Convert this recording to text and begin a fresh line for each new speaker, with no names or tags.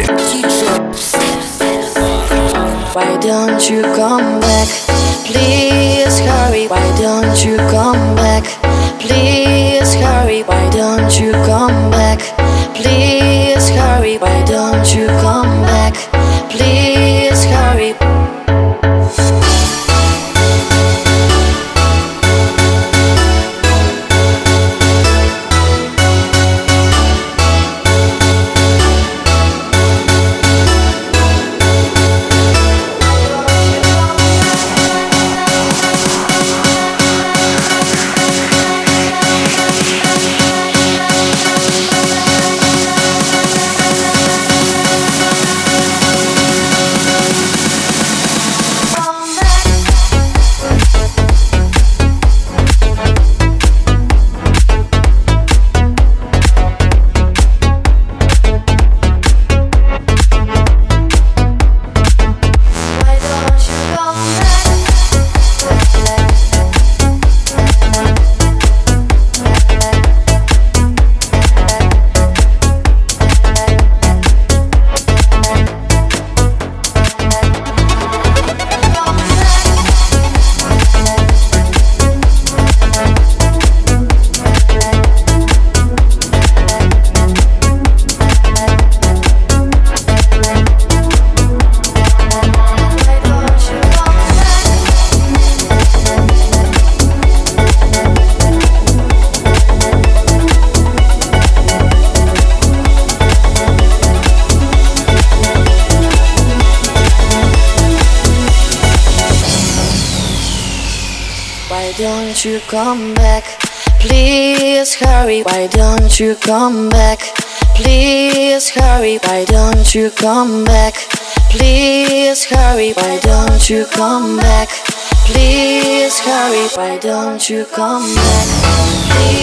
Why don't you come back? Please hurry. Why don't you come back? Please hurry. Why don't you come back? Please hurry. Why don't you come back? Please hurry. Why don't you come back? Please hurry. Why don't you come back? Please hurry. Why don't you come back? Please hurry. Why don't you come back? Please hurry. Why don't you come back?